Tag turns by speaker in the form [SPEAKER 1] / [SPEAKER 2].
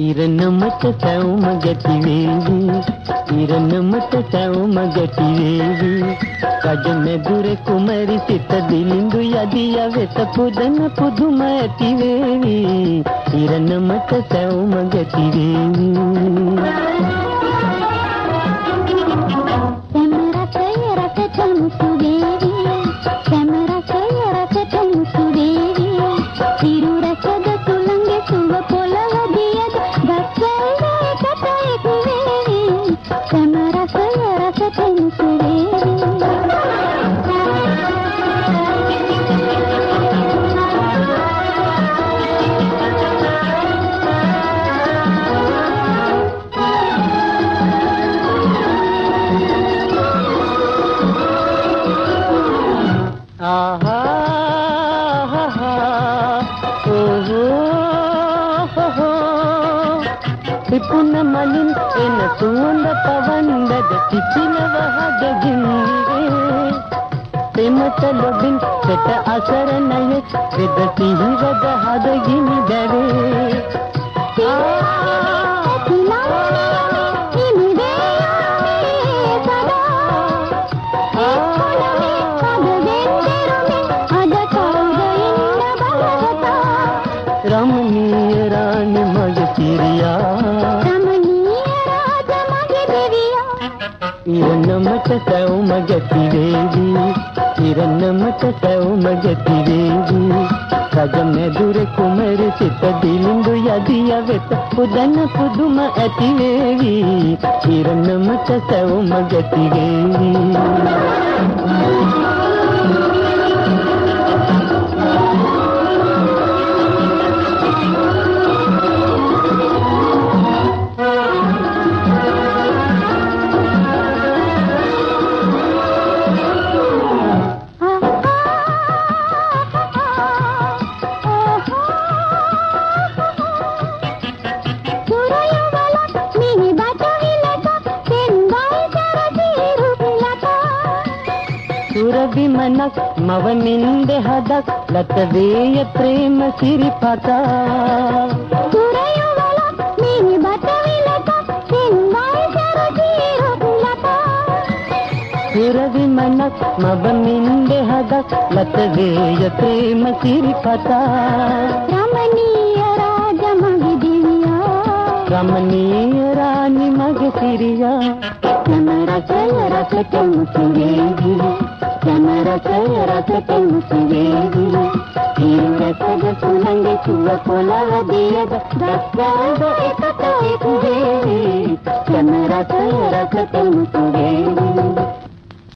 [SPEAKER 1] ඉරණමට සැවුම ගැටි වේවි ඉරණමට සැවුම ගැටි වේවි රජ මෙදුරේ කුමරි සිත දිලිඳු යදිය වෙත පුදන පුදුම ඇති වේවි ඉරණමට සැවුම ගැටි වේවි පිපුන මලින් එන සුවඳ පවන්දද පිපිනව හදගින්නේ තෙමත ලොබින් සෙට අසරණයේ වෙද සිහිවද හදගිනි දැවේ रमणीय रानी मगे सिरिया इरन्नमट सැවුම ගැටි වේවි ඉරණමට සැවුම ගැටි වේවි රජ මෙදුරේ කුමරි සිත දිලිඳු යදිය වෙත පුදන පුදුම ඇති වේවි ඉරණමට සැවුම ගැටි වේවි सुरभिमनक मवनिंद हदक लतवेय प्रेम सिरिपता सुरभिमनक मवनिंद हदक लतवेय प्रेम सिरिपता रमणीय राजा मगे दिव्या रमणीय रानी मगे सिरिया रसते मुसुवेगी रसते मुसुवेगी रसद सुनंगे चुव कोलव दियद रसद एकता एक देवी रसते मुसुवेगी